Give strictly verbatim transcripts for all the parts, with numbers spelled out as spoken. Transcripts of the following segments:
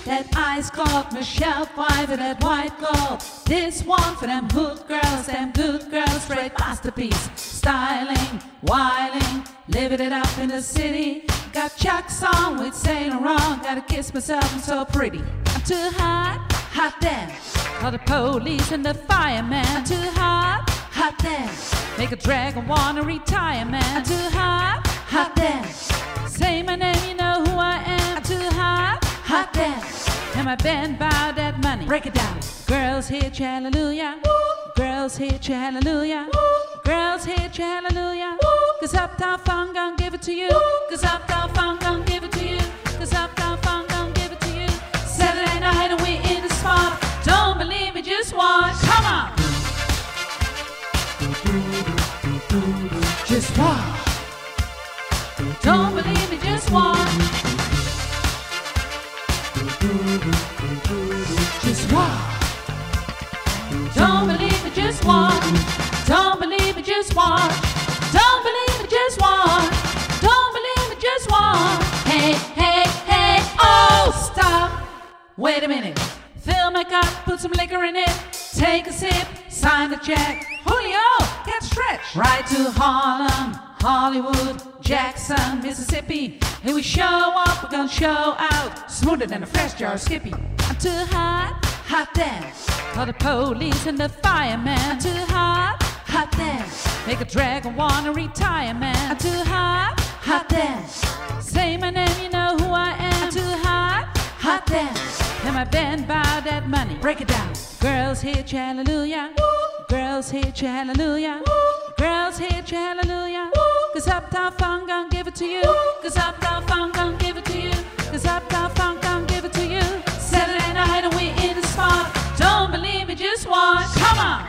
That ice cold Michelle Pfeiffer, that white gold. This one for them hood girls, them good girls, straight masterpiece. Styling, whiling, living it up in the city. Got Chuck's on with Saint Laurent. Gotta kiss myself, I'm so pretty. I'm too hot, hot damn. Call the police and the fireman. I'm too hot, hot damn. Make a dragon wanna retire, man. I'm too hot, hot damn. Say my name, you know who I am. I'm too hot, hot damn. And my band bow that money. Break it down. Girls hit you, hallelujah. Woo. Girls hit you, hallelujah. Woo. Girls hit you, hallelujah. Woo. Cause Uptown Funk gon' give it to you. Woo. Cause Uptown Funk gon' give it to you. Cause Uptown Funk gon' give it to you. Saturday night and we in the spot. Don't believe me, just watch. Come on. Just watch. Don't believe me, just watch. Just watch. Don't believe me, just watch. Don't believe me, just watch. Don't believe me, just watch. Don't believe me, just watch. Hey, hey, hey, oh, stop. Wait a minute. Fill my cup, put some liquor in it. Take a sip, sign the check. Julio, get stretched. Right to Harlem, Hollywood, Jackson, Mississippi. Here we show up, we're gonna show out. Smoother than a fresh jar of Skippy. I'm too hot, hot damn. Call the police and the fireman. I'm too hot, hot damn. Make a dragon wanna retire, man. I'm too hot, hot damn. Say my name, you know who I am. I'm too hot, hot damn. And my band bow that money. Break it down. Girls hit you, hallelujah. Woo. Girls hit you, hallelujah. Woo. Girls hit you, hallelujah. Woo. Cause Uptown Funk gon' give it to you. Woo. Cause Uptown Funk gon' give it to you. Cause Uptown Funk gon' give it to you. Saturday night and we in the spot. Don't believe me, just watch. Come on.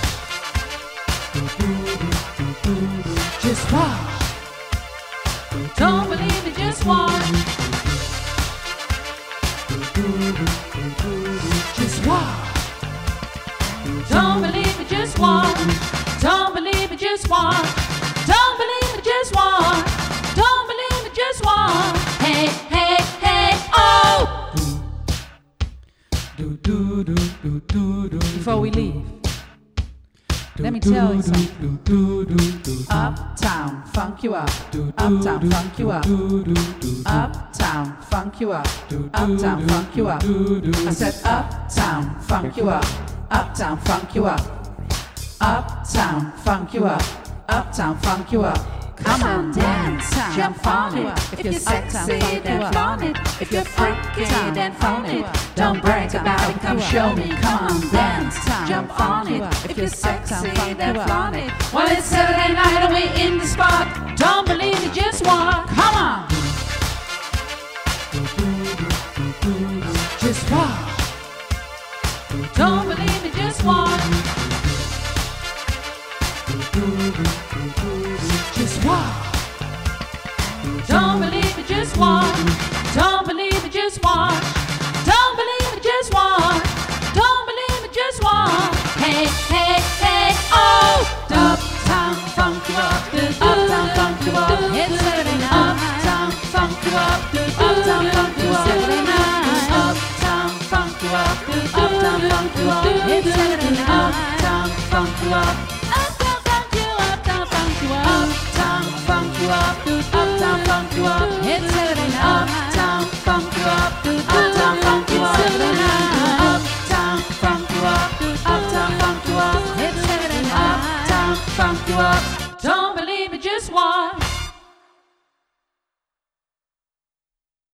Just watch. Don't believe me, just watch. Just watch. Don't believe me, just watch. Don't believe me, just watch. Don't believe me, just watch. Don't believe me, just watch. Hey, hey, hey, oh! Before we leave, let me tell you something. Uptown funk you up. Uptown funk you up. Uptown funk you up. Uptown funk you up. I said uptown funk you up. Uptown funk you up. Uptown funk you up. Uptown funk you up. Come on, dance, jump on it. If you're sexy, then flaunt it. If you're freaky, then phone it. Don't brag about it, come show me. Come on, dance, jump on it. If you're sexy, then flaunt it. Well, it's Saturday night and we in the spot. Don't believe me, just walk. Come on. Just walk. Don't believe me, just walk. Just walk. Don't believe me, just walk. Don't believe me, just walk. Don't believe me, just walk. Don't believe me, just walk. Hey, hey, hey, oh! Uptown funk you up. Uptown funk you up. It's Saturday night. Uptown funk you up. Uptown funk you up. Saturday night. Uptown funk you up. Uptown funk you up. It's Saturday night. Uptown funk you up. Uptown funk you up. Uptown funk you up. Uptown funk you up. Uptown funk you up. It's Saturday night. Uptown funk you up. Uptown funk you up. Saturday night. Uptown funk you up. Uptown funk you up. It's Saturday night. Uptown funk you up. Don't believe me, just watch.